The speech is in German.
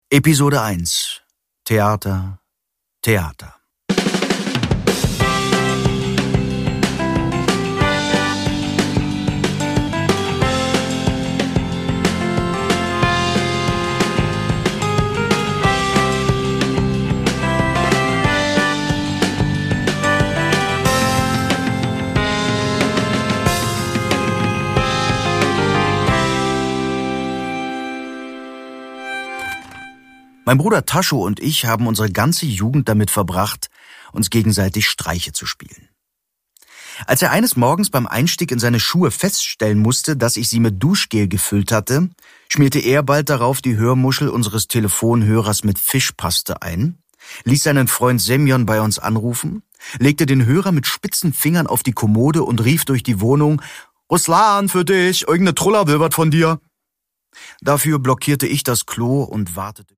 Episode 1. Theater, Theater. Mein Bruder Tascho und ich haben unsere ganze Jugend damit verbracht, uns gegenseitig Streiche zu spielen. Als er eines Morgens beim Einstieg in seine Schuhe feststellen musste, dass ich sie mit Duschgel gefüllt hatte, schmierte er bald darauf die Hörmuschel unseres Telefonhörers mit Fischpaste ein, ließ seinen Freund Semyon bei uns anrufen, legte den Hörer mit spitzen Fingern auf die Kommode und rief durch die Wohnung: »Ruslan, für dich, irgendeine Truller will was von dir.« Dafür blockierte ich das Klo und wartete.